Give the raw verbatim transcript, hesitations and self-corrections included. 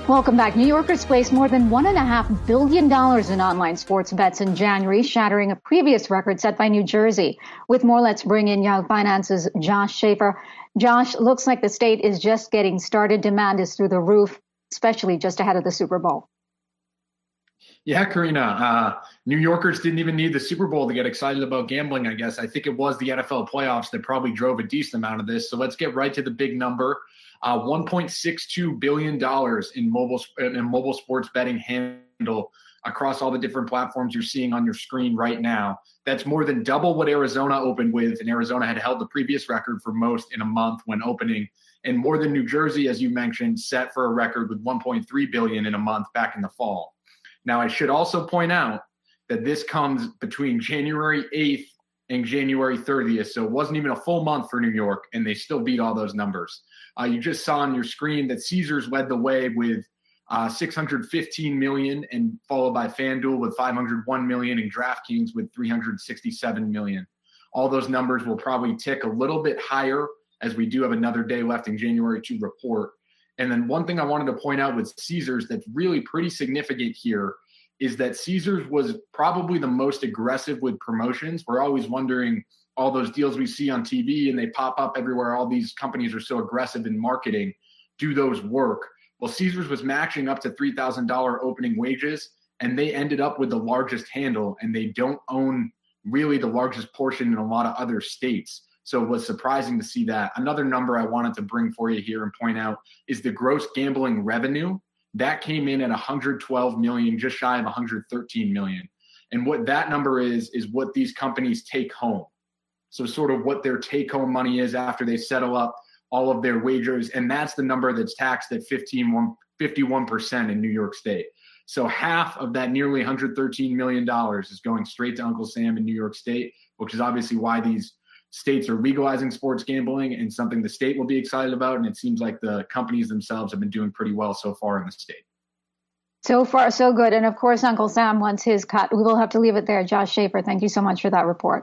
Welcome back. New Yorkers placed more than one and a half billion dollars in online sports bets in January, shattering a previous record set by New Jersey. With more, let's bring in Yahoo Finance's Josh Schaefer. Josh, looks like the state is just getting started. Demand is through the roof, especially just ahead of the Super Bowl. Yeah, Karina, uh, New Yorkers didn't even need the Super Bowl to get excited about gambling, I guess. I think it was the N F L playoffs that probably drove a decent amount of this. So let's get right to the big number. Uh, one point six two billion dollars in mobile in mobile sports betting handle across all the different platforms you're seeing on your screen right now. That's more than double what Arizona opened with, and Arizona had held the previous record for most in a month when opening, and more than New Jersey, as you mentioned, set for a record with one point three billion dollars in a month back in the fall. Now, I should also point out that this comes between January eighth and January thirtieth, so it wasn't even a full month for New York, and they still beat all those numbers. Uh, you just saw on your screen that Caesars led the way with uh, six hundred fifteen million dollars, and followed by FanDuel with five hundred one million dollars, and DraftKings with three hundred sixty-seven million dollars. All those numbers will probably tick a little bit higher as we do have another day left in January to report. And then one thing I wanted to point out with Caesars that's really pretty significant here is that Caesars was probably the most aggressive with promotions. We're always wondering, all those deals we see on T V and they pop up everywhere, all these companies are so aggressive in marketing, do those work? Well, Caesars was matching up to three thousand dollars opening wages, and they ended up with the largest handle, and they don't own really the largest portion in a lot of other states. So it was surprising to see that. Another number I wanted to bring for you here and point out is the gross gambling revenue. That came in at one hundred twelve million dollars, just shy of one hundred thirteen million dollars. And what that number is, is what these companies take home. So sort of what their take-home money is after they settle up all of their wagers. And that's the number that's taxed at fifty-one percent in New York State. So half of that nearly one hundred thirteen million dollars is going straight to Uncle Sam in New York State, which is obviously why these states are legalizing sports gambling and something the state will be excited about. And it seems like the companies themselves have been doing pretty well so far in the state. So far, so good. And of course, Uncle Sam wants his cut. We will have to leave it there. Josh Schaefer, thank you so much for that report.